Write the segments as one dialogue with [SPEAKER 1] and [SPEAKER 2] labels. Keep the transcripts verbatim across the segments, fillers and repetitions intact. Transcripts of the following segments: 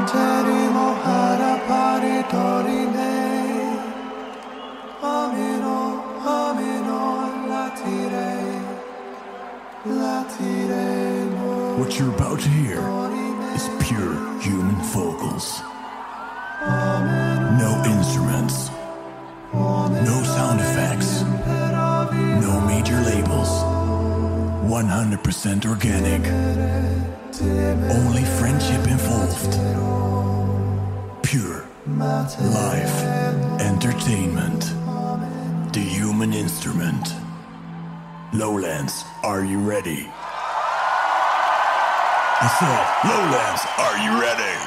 [SPEAKER 1] What you're about to hear is pure human vocals. No instruments. No sound effects. No major labels. one hundred percent organic. Only friendship involved. Pure live entertainment. The human instrument. Lowlands, are you ready? I said, Lowlands, are you ready?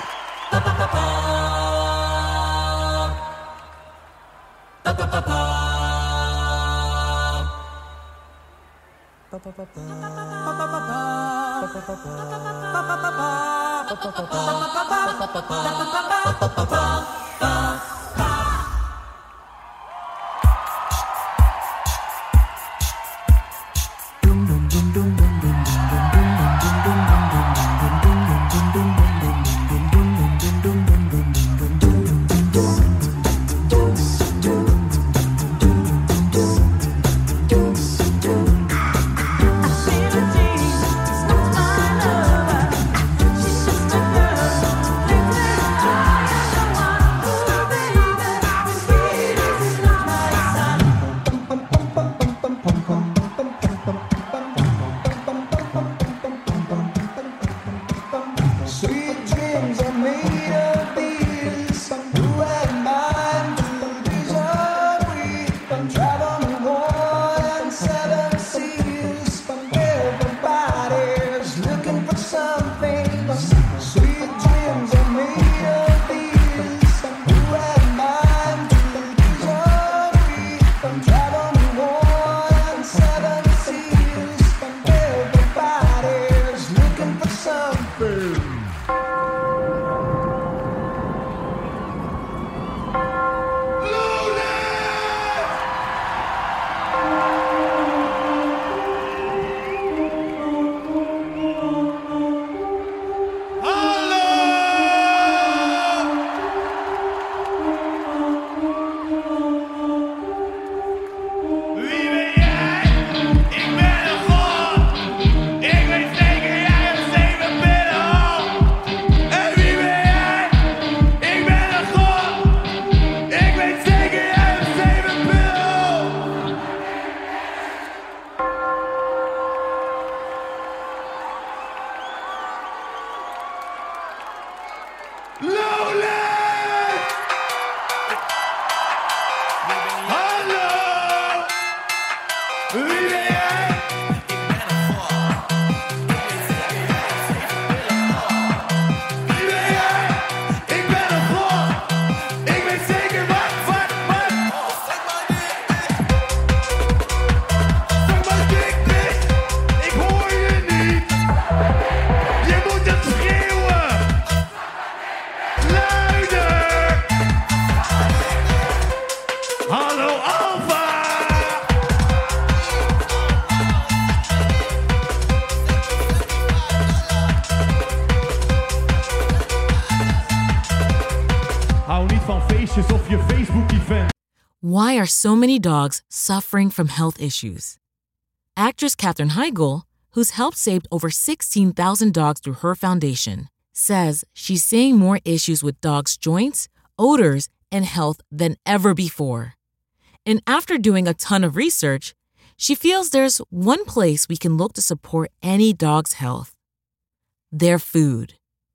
[SPEAKER 2] Why are so many dogs suffering from health issues? Actress Katherine Heigl, who's helped save over sixteen thousand dogs through her foundation, says she's seeing more issues with dogs' joints, odors, and health than ever before. And after doing a ton of research, she feels there's one place we can look to support any dog's health: their food.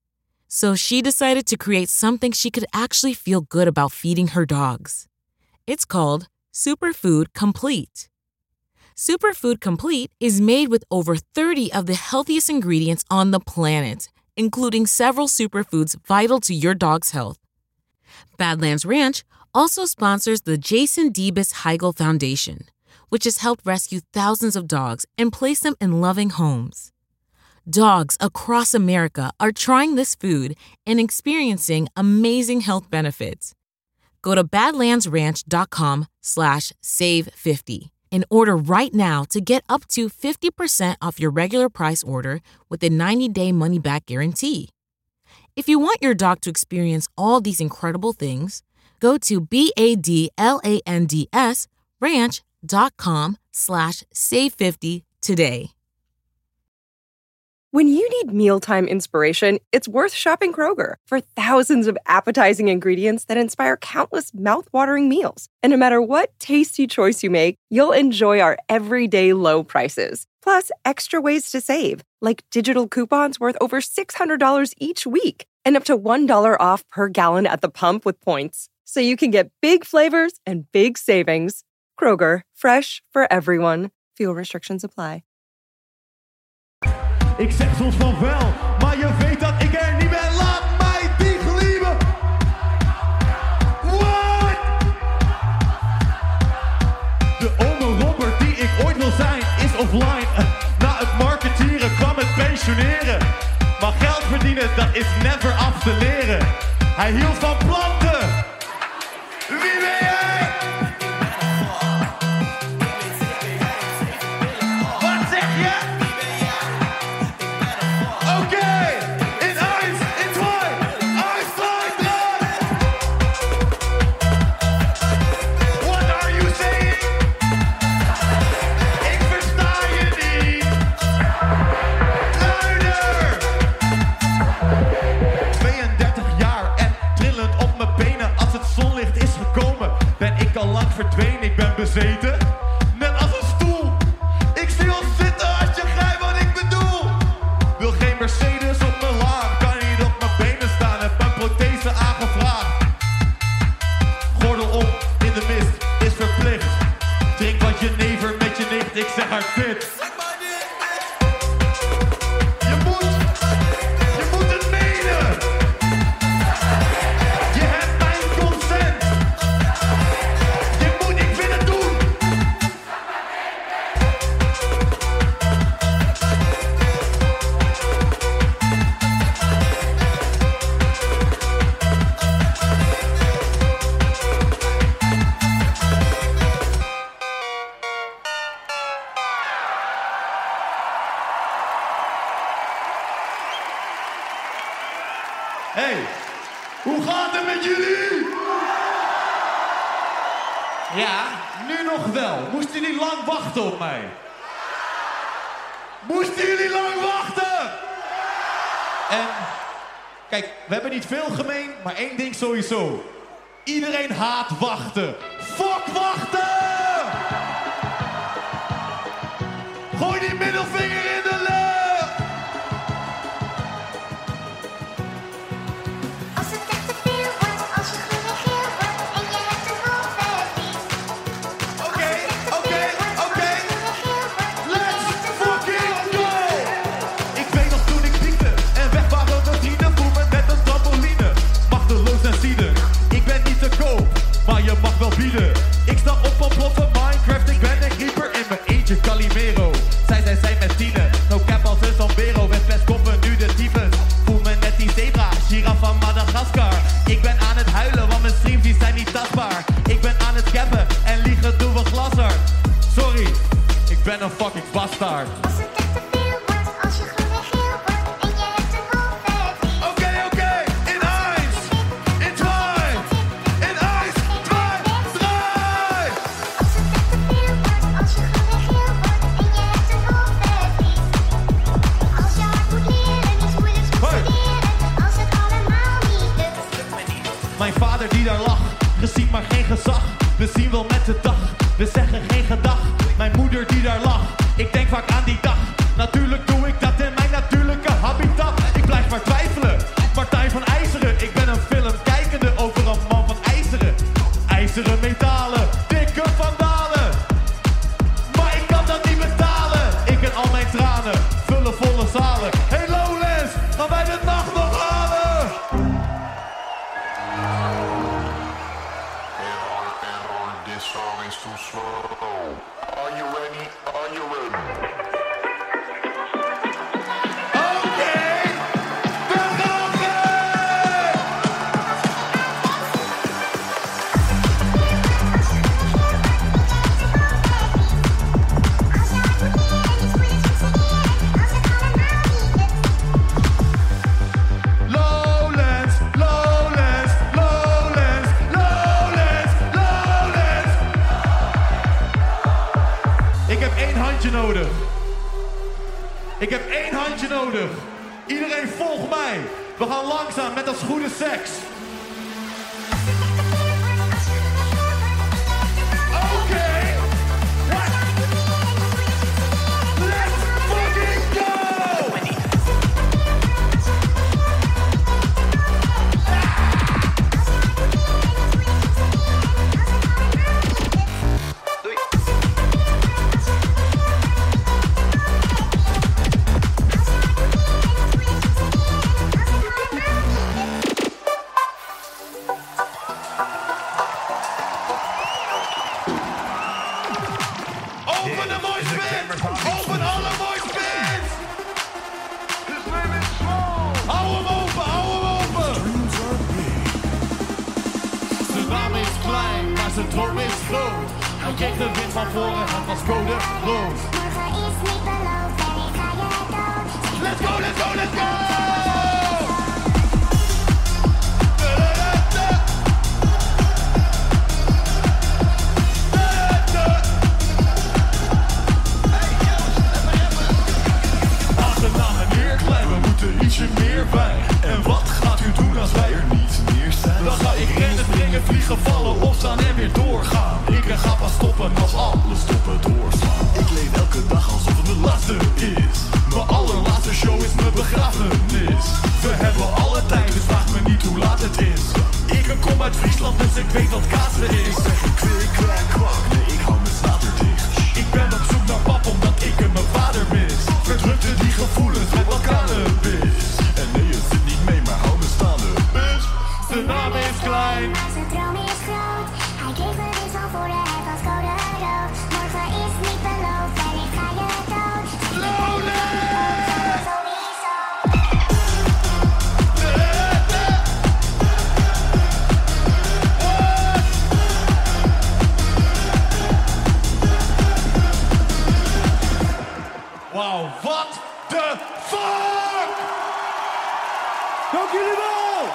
[SPEAKER 2] So she decided to create something she could actually feel good about feeding her dogs. It's called Superfood Complete. Superfood Complete is made with over thirty of the healthiest ingredients on the planet, including several superfoods vital to your dog's health. Badlands Ranch also sponsors the Jason Debus Heigl Foundation, which has helped rescue thousands of dogs and place them in loving homes. Dogs across America are trying this food and experiencing amazing health benefits. Go to badlandsranch.com slash save 50 and order right now to get up to fifty percent off your regular price order with a ninety-day money-back guarantee. If you want your dog to experience all these incredible things, go to B-A-D-L-A-N-D-S ranch.com slash save 50 today.
[SPEAKER 3] When you need mealtime inspiration, it's worth shopping Kroger for thousands of appetizing ingredients that inspire countless mouth-watering meals. And no matter what tasty choice you make, you'll enjoy our everyday low prices. Plus, extra ways to save, like digital coupons worth over six hundred dollars each week and up to one dollar off per gallon at the pump with points. So you can get big flavors and big savings. Kroger, fresh for everyone. Fuel restrictions apply.
[SPEAKER 4] Ik zeg soms van wel, maar je weet dat ik er niet ben. Laat mij die gelieben. What? De ome Robert die ik ooit wil zijn is offline. Na het marketeren kwam het pensioneren. Maar geld verdienen dat is never af te leren. Hij hield van planten. Wie ben jij? Wat zeg je? Verdween, ik ben bezeten. Net als een stoel. Ik zie ons zitten als je grijpt wat ik bedoel. Wil geen Mercedes op mijn laan. Kan niet op mijn benen staan. Heb mijn prothese aangevraagd. Gordel om in de mist is verplicht. Drink wat je never met je nicht. Ik zeg haar dit. Je moet. Je moet het menen. Je hebt mijn consent. Hey, hoe gaat het met jullie? Ja, nu nog wel. Moesten jullie lang wachten op mij? Moesten jullie lang wachten? En, kijk, we hebben niet veel gemeen, maar één ding sowieso. Iedereen haat wachten. Fuck wachten! Gooi die middelvinger in de lucht! Maar je mag wel bieden. Ik sta op van ploffen Minecraft. Ik ben een creeper in mijn eentje Calimero. Zij zijn zij met tienen. No cap als een Zambero. West-West koppen nu de tyfus. Voel me net die zebra. Giraf van Madagaskar. Ik ben aan het huilen, want mijn streams die zijn niet tastbaar. Ik ben aan het cappen en liegen doen we glashard. Sorry, ik ben een fucking bastard. Mijn vader die daar lag, gezien maar geen gezag. We zien wel met de dag, we zeggen geen gedag. Mijn moeder die daar lag, ik denk vaak aan die dag. Natuurlijk doe ik dat in mijn natuurlijke habitat. Ik blijf maar twijfelen, Martijn van IJzeren. Ik ben een film kijkende over een man van IJzeren. IJzeren metalen, dikke vandalen. Maar ik kan dat niet betalen. Ik en al mijn tranen, vullen volle zalen. Hey Lowlands, gaan wij de nacht nog halen? Ik heb één handje nodig. Iedereen volg mij. We gaan langzaam met als goede seks. Oké. Okay. Let's fucking go! Zijn droom is groot. Hij kreeg de wind van voren en was code rood.
[SPEAKER 5] Morgen is niet beloofd en ik ga je dood.
[SPEAKER 4] Let's go, let's go, let's go! Achterna meneer Klein, we moeten ietsje meer bij. En wat gaat u doen als wij er niet meer zijn? Dan ga ik rennen, springen, vliegen, vallen, opstaan en weer doorgaan. Ik ga pas stoppen als alles stoppen doorslaan. Ik leef elke dag alsof het mijn laatste is. Mijn allerlaatste show is mijn begrafenis. We hebben alle tijd, dus vraag me niet hoe laat het is. Ik kom uit Friesland, dus ik weet wat kaatsen is. Ik zeg een kwik, kwak, kwak, nee ik hou mijn staat er dicht. Ik ben op zoek naar pap omdat ik hem mijn vader mis. Verdrukte die gevoelens met wat cannabis. En nee, het zit niet mee, maar hou me staande, bitch. Zijn naam is Klein,
[SPEAKER 5] maar zijn droom is groot. Hij kreeg de wind van voren, het was code rood. Morgen is niet beloofd en ik ga je dood.
[SPEAKER 4] Slowly! Wauw, wat de fuck! Dank jullie wel!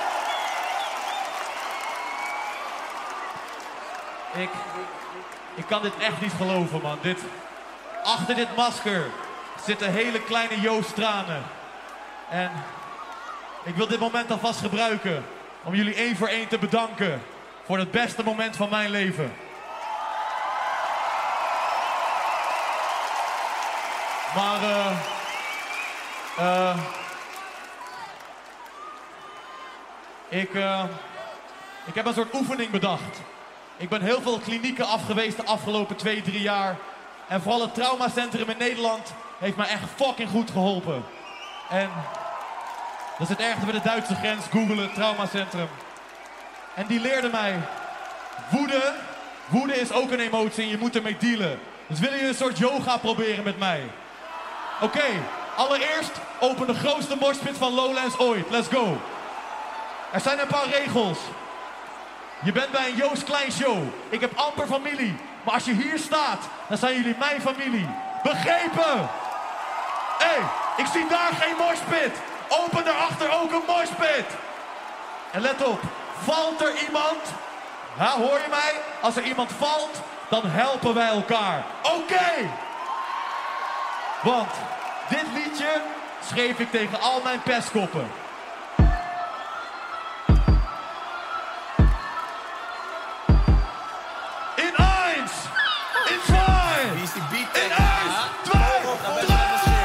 [SPEAKER 4] Ik, ik kan dit echt niet geloven, man. Dit, achter dit masker zitten hele kleine Joost tranen. En ik wil dit moment alvast gebruiken om jullie één voor één te bedanken voor het beste moment van mijn leven. Maar uh, uh, ik, uh, ik heb een soort oefening bedacht. Ik ben heel veel klinieken afgeweest de afgelopen twee, drie jaar. En vooral het traumacentrum in Nederland heeft mij echt fucking goed geholpen. En dat is het ergste bij de Duitse grens, googelen, traumacentrum. En die leerde mij, woede, woede is ook een emotie en je moet ermee dealen. Dus willen jullie een soort yoga proberen met mij? Oké, okay, allereerst open de grootste moshpit van Lowlands ooit. Let's go. Er zijn een paar regels. Je bent bij een Joost Klein show. Ik heb amper familie. Maar als je hier staat, dan zijn jullie mijn familie. Begrepen? Hé, hey, ik zie daar geen moshpit. Open daarachter ook een moshpit. En let op, valt er iemand? Ja, hoor je mij? Als er iemand valt, dan helpen wij elkaar. Oké. Okay. Want dit liedje schreef ik tegen al mijn pestkoppen. In eins, in twee, in eins, twee, drie.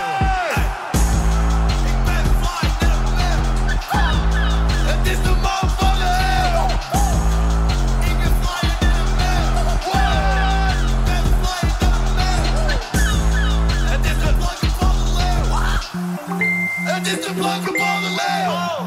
[SPEAKER 4] Ik ben fly in de web. Het is de man van de hel. Ik ben fly in de web. Ik ben fly in de web. Het is de blanke van de leeuw. Het is de blanke van de leeuw.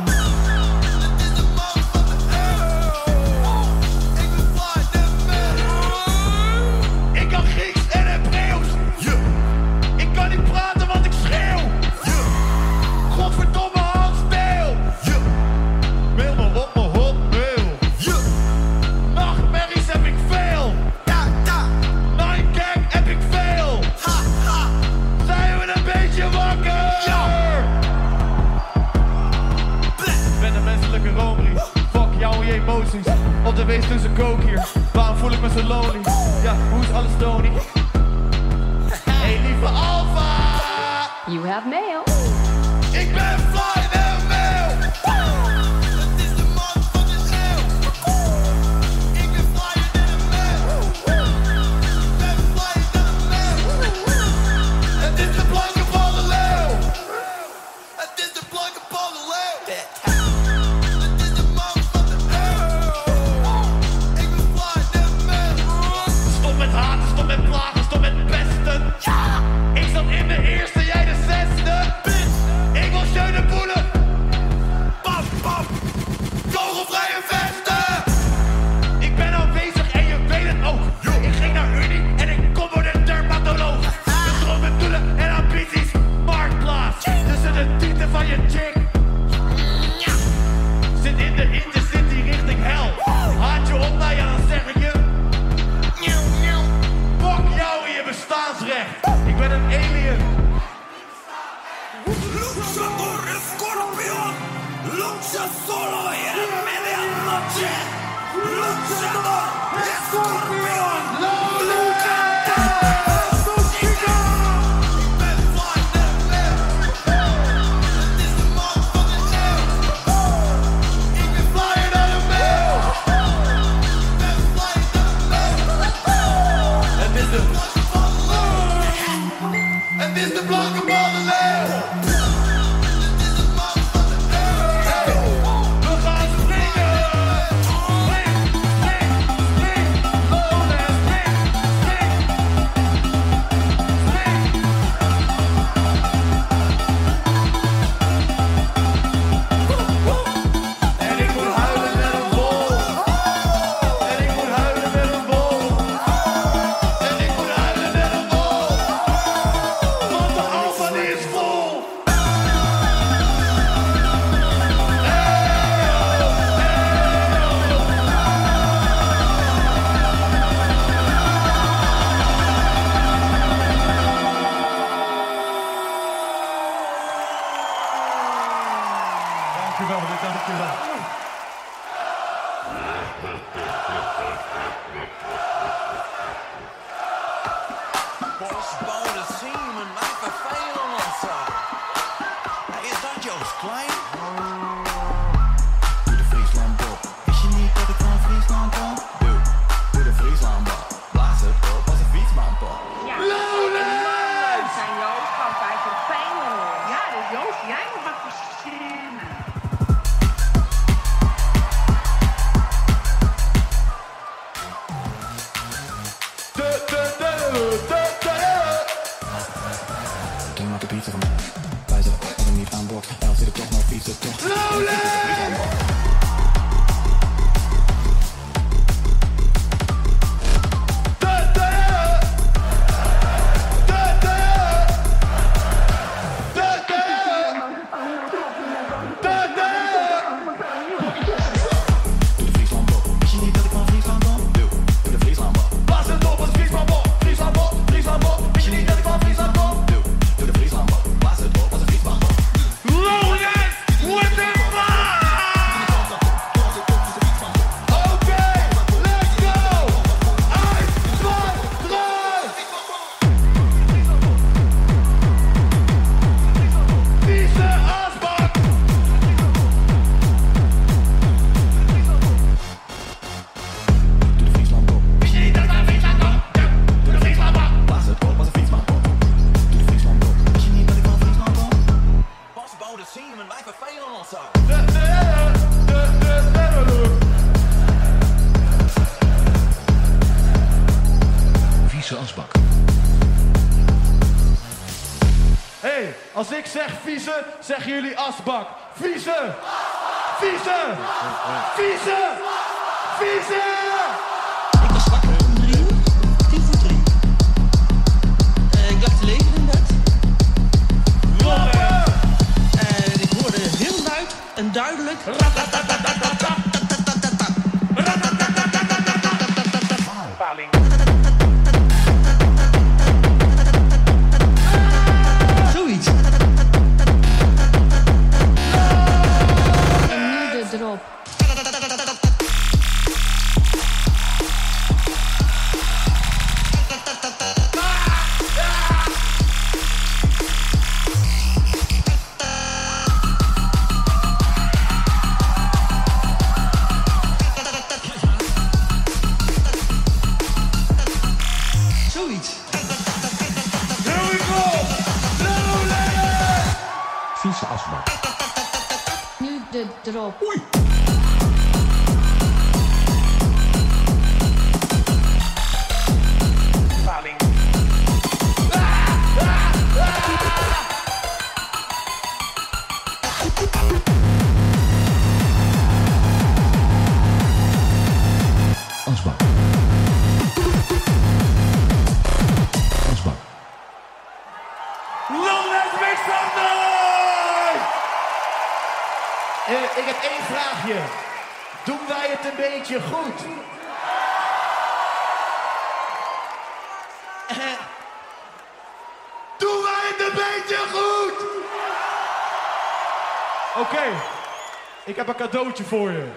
[SPEAKER 4] Emoties, op de wees tussen kook hier. Waarom voel ik me zo lonely? Ja, hoe is alles Tony? Hey lieve Alpha!
[SPEAKER 6] You have mail.
[SPEAKER 4] Ik ben fly en mail. Het is de man van de eeuw. Ik ben flyer dan een mail. Ik ben flyer dan een mail. Het is de blanke van de leeuw. Het is de blanke van de leeuw. Het is de man van de eeuw. Ik ben flyer dan een mail. Stop met haten, stop met plagen, stop met pesten. Ik zat in de eerste, jij de zesde. Bitch, ik wil schöne boelen. Pap, pap, kogelvrije vesten. Ik ben aanwezig en je weet het ook. Ik ging naar Unie en ik kom voor de dermatoloog. De dromen, doelen en ambities. Marktplaats, tussen de tieten van je chick. Zit in de intercity richting hel. Haat je op naar je, dan zeg ik je. Fuck jou en je bestaansrecht. Ik ben een alien.
[SPEAKER 7] Luchador escorpión, lucha solo y en medianoche. Luchador escorpión, nunca
[SPEAKER 4] Het is de blanke van de leeuw. We gaan springen. Spring, spring, spring. Oh, man, spring, spring. Spring. En ik moet huilen met een bol. En ik moet huilen met een bol. En ik moet huilen met een bol. Want de alfa die is vol. Dankjewel, dankjewel.
[SPEAKER 7] Postbode Siemen, mij vervelen of zo. Hey, is dat Joost Klein?
[SPEAKER 1] Doe de Friesland Bob. Wist je niet dat ik van Friesland kom? Doe, doe de Friesland Bob. Blaas het op als een fietsman pop.
[SPEAKER 8] Ja, zijn Joost van bij vervelen. Ja, dus Joost, jij moet wat verzinnen.
[SPEAKER 4] De, de, de, de, de.
[SPEAKER 1] Toen maak ik pizza van mij. Wij zijn op en niet aan boord. El zit ik toch nog fietsen toch. Doe de Friesland Bob. Wist je niet dat ik van Friesland kom? Doe, doe de Friesland Bob.
[SPEAKER 4] Blaas het op als Friesland Bob, Friesland Bob, Friesland Bob. Wist je niet dat ik van Friesland kom?
[SPEAKER 1] Doe, doe de Friesland Bob. Blaas het op als een fietsman pop.
[SPEAKER 4] Logan, what the fuck? Oké, let's go. Eén, twee, drie. Vieze asbak.
[SPEAKER 1] Doe de Friesland Bob.
[SPEAKER 4] Wist je niet dat ik van Friesland kom? Doe de Friesland Bob.
[SPEAKER 1] Blaas het op als een fietsman pop. Doe de Friesland Bob. Wist je niet dat ik van Friesland kom?
[SPEAKER 7] Postbode Siemen, wij vervelen of zo.
[SPEAKER 4] De, de, de, de, de, de.
[SPEAKER 1] Vieze asbak.
[SPEAKER 4] Hey, als ik zeg vieze, zeggen jullie asbak. Vieze! Vieze! Vieze! Vieze!
[SPEAKER 9] Ik was wakker om drie uur, tien voor drie. Uh, ik lag te leven in bed.
[SPEAKER 4] Klappen!
[SPEAKER 9] En ik hoorde heel luid en duidelijk. Zoiets.
[SPEAKER 6] En nu de drop. vieze asbak.
[SPEAKER 10] Nu de drop.
[SPEAKER 6] Oei!
[SPEAKER 4] Paling.
[SPEAKER 6] Asbak. Asbak.
[SPEAKER 4] Lowlands, make some noise! Uh, ik heb één vraagje. Doen wij het een beetje goed? Uh, doen wij het een beetje goed? Oké, okay. Ik heb een cadeautje voor je.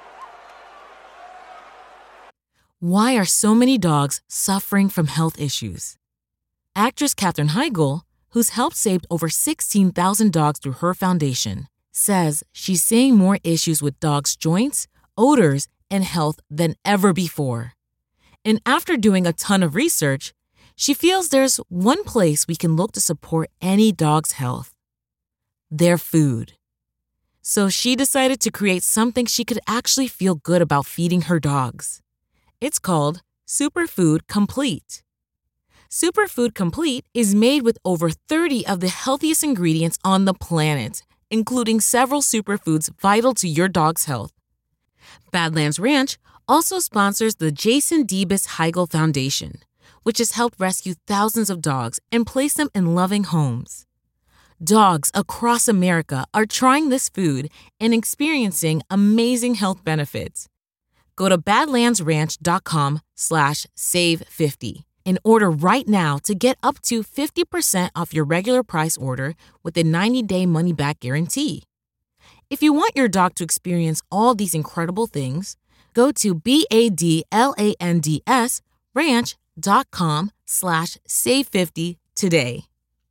[SPEAKER 2] Why are so many dogs suffering from health issues? Actress Katherine Heigl, who's helped save over sixteen thousand dogs through her foundation, says she's seeing more issues with dogs' joints, odors, and health than ever before. And after doing a ton of research, she feels there's one place we can look to support any dog's health: their food. So she decided to create something she could actually feel good about feeding her dogs. It's called Superfood Complete. Superfood Complete is made with over thirty of the healthiest ingredients on the planet, including several superfoods vital to your dog's health. Badlands Ranch also sponsors the Jason Debus Heigl Foundation, which has helped rescue thousands of dogs and place them in loving homes. Dogs across America are trying this food and experiencing amazing health benefits. Go to badlandsranch.com slash save 50 and order right now to get up to fifty percent off your regular price order with a ninety-day money-back guarantee. If you want your dog to experience all these incredible things, go to B-A-D-L-A-N-D-S ranch.com slash save 50 today.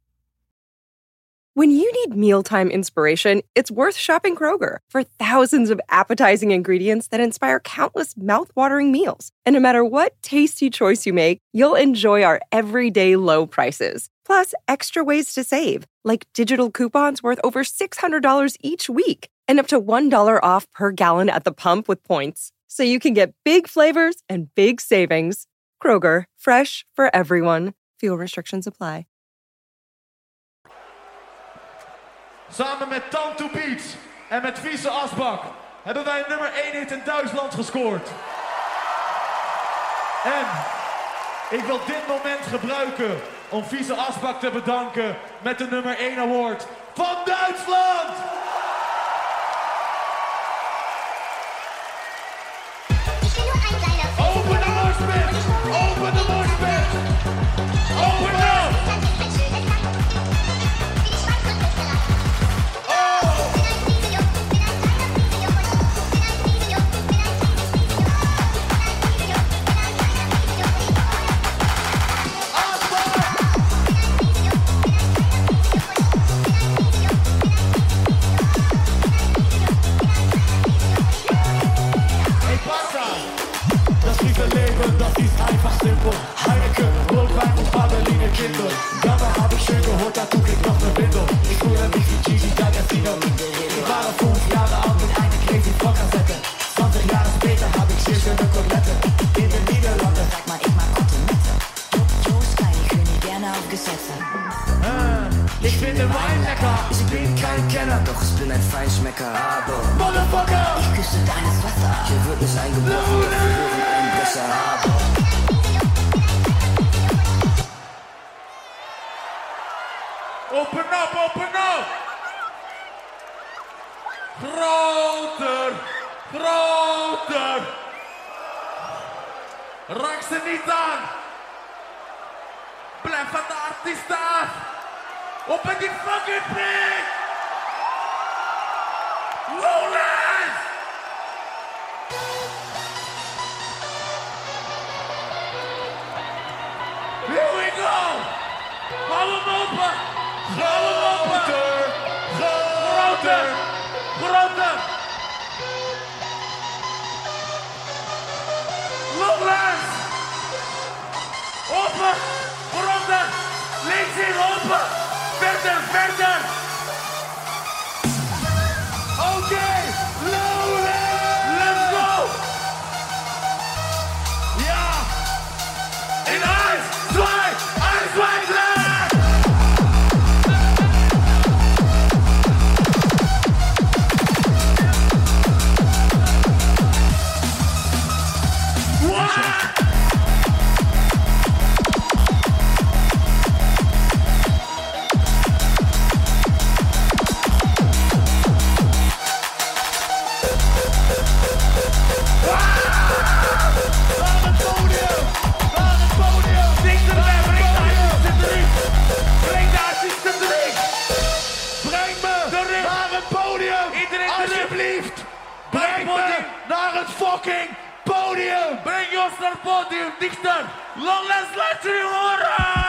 [SPEAKER 3] When you need mealtime inspiration, it's worth shopping Kroger for thousands of appetizing ingredients that inspire countless mouth-watering meals. And no matter what tasty choice you make, you'll enjoy our everyday low prices. Plus, extra ways to save, like digital coupons worth over six hundred dollars each week and up to one dollar off per gallon at the pump with points. So you can get big flavors and big savings. Kroger, fresh for everyone. Fuel restrictions apply.
[SPEAKER 4] Samen met Tanto Beats en met Vieze Asbak hebben wij nummer één hit in Duitsland gescoord. En ik wil dit moment gebruiken om Vieze Asbak te bedanken met de nummer één award van Duitsland! Open de moshpit! Open de moshpit! Open up! Das ist einfach simpel. Heineken, Rotwein und Adeline Kindle. Dabei hab ich schön gehört, dazu kriegt noch ne Windel. Ich fühle mich wie Gigi D'Agostino. Ich war noch fünf Jahre alt mit einer Crazy Kassette. zwanzig Jahre später hab ich hier schöne Kotelette. In den Niederlanden.
[SPEAKER 11] Sag mal, ich mag Kotelette. Joe's kleine König, gerne auf Gesetze.
[SPEAKER 4] Ah, ich finde Wein lecker.
[SPEAKER 11] Ich bin kein Kenner, doch ich bin ein Feinschmecker. Aber
[SPEAKER 4] Motherfucker!
[SPEAKER 11] Ich küsse deines Wasser. Hier wird nicht eingebrochen, wir hören einen Becher. Aber
[SPEAKER 4] open up, open up! Groter, groter! Raak ze niet aan! Blijf van de artiest af! Open die fucking pik! Lowlands! Here we go! Hou hem open! Groter! Groter! Groter! Lowlands! Open! Groter! Links in open! Verder, verder! erin.
[SPEAKER 12] naar het podium.
[SPEAKER 4] Iedereen erin.
[SPEAKER 12] Alsjeblieft. Breng me
[SPEAKER 4] podium.
[SPEAKER 12] naar het fucking podium.
[SPEAKER 4] Breng ons naar het podium, dichter. Lowlands, laat jullie horen.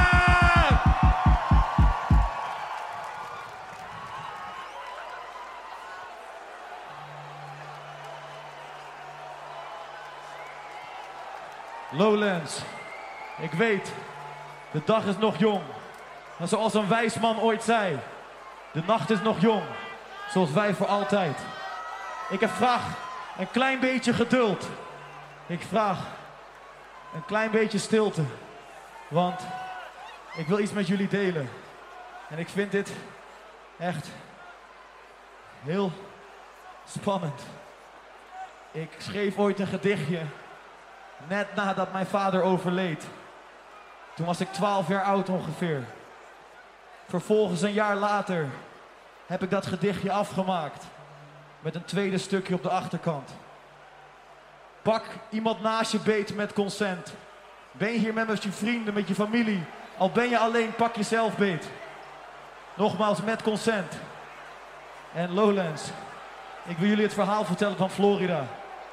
[SPEAKER 12] Lowlands, ik weet, de dag is nog jong. Maar zoals een wijs man ooit zei, de nacht is nog jong, zoals wij voor altijd. Ik heb vraag een klein beetje geduld. Ik vraag een klein beetje stilte. Want ik wil iets met jullie delen. En ik vind dit echt heel spannend. Ik schreef ooit een gedichtje. Net nadat mijn vader overleed. Toen was ik twaalf jaar oud ongeveer. Vervolgens een jaar later heb ik dat gedichtje afgemaakt. Met een tweede stukje op de achterkant. Pak iemand naast je beet met consent. Ben je hier met je vrienden, met je familie. Al ben je alleen, pak jezelf beet. Nogmaals met consent. En Lowlands, ik wil jullie het verhaal vertellen van Florida.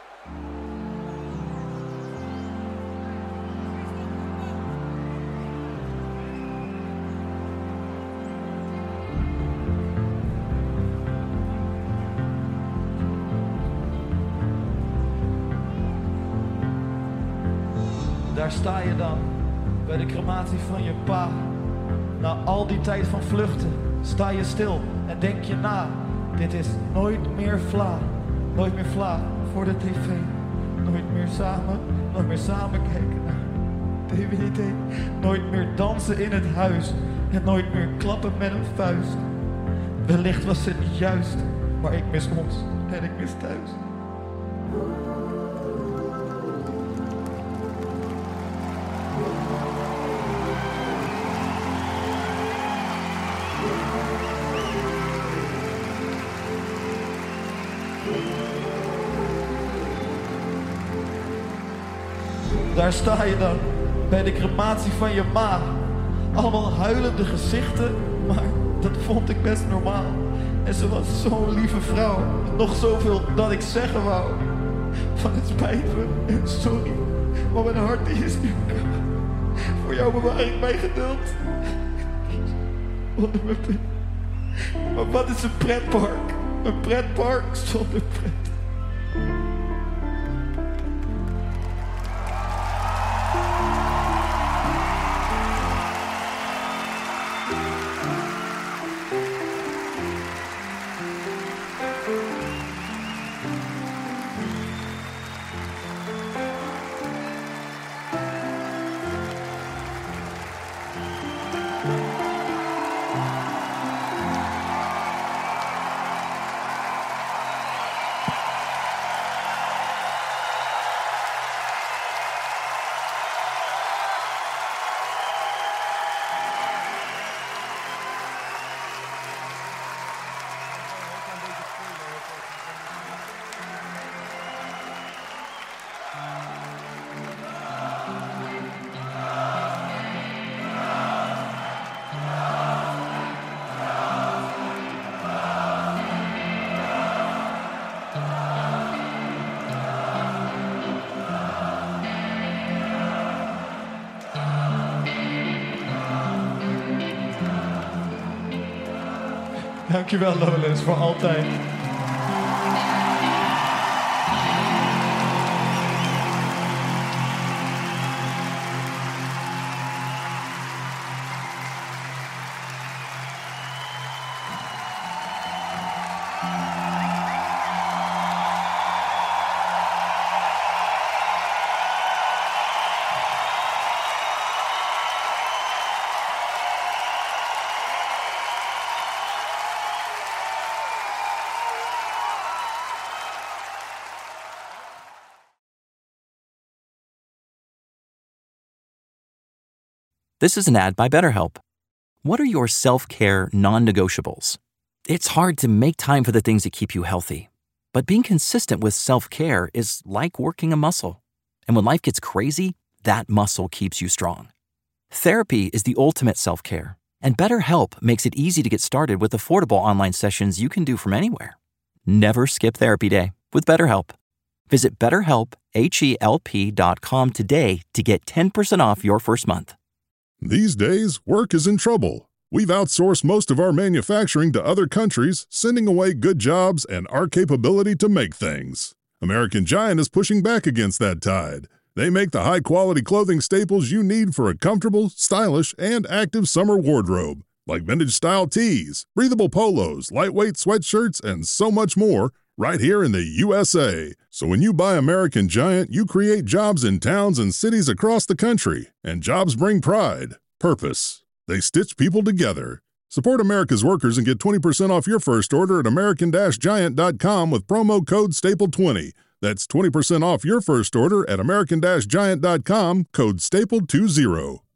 [SPEAKER 12] Daar sta je dan, bij de crematie van je pa. Na al die tijd van vluchten, sta je stil en denk je na. Dit is nooit meer vla, nooit meer vla voor de tv. Nooit meer samen, nooit meer samen kijken naar D V D. Nooit meer dansen in het huis en nooit meer klappen met een vuist. Wellicht was het niet juist, maar ik mis ons en ik mis thuis. Daar sta je dan, bij de crematie van je ma. Allemaal huilende gezichten, maar dat vond ik best normaal. En ze was zo'n lieve vrouw, nog zoveel dat ik zeggen wou. Van het spijt me en sorry, maar mijn hart is nu koud. Voor jou bewaar ik mijn geduld onder mijn bed. Maar wat is een pretpark? Een pretpark zonder pret. Dankjewel Lowlands, voor altijd.
[SPEAKER 13] This is an ad by BetterHelp. What are your self-care non-negotiables? It's hard to make time for the things that keep you healthy. But being consistent with self-care is like working a muscle. And when life gets crazy, that muscle keeps you strong. Therapy is the ultimate self-care. And BetterHelp makes it easy to get started with affordable online sessions you can do from anywhere. Never skip therapy day with BetterHelp. Visit betterhelp, H E L P dot com today to get ten percent off your first month.
[SPEAKER 14] These days, work is in trouble. We've outsourced most of our manufacturing to other countries, sending away good jobs and our capability to make things. American Giant is pushing back against that tide. They make the high-quality clothing staples you need for a comfortable, stylish, and active summer wardrobe, like vintage-style tees, breathable polos, lightweight sweatshirts, and so much more, right here in the U S A. So when you buy American Giant, you create jobs in towns and cities across the country, and jobs bring pride, purpose. They stitch people together. Support America's workers and get twenty percent off your first order at American Giant dot com with promo code staple twenty. That's twenty percent off your first order at American Giant dot com, code staple twenty.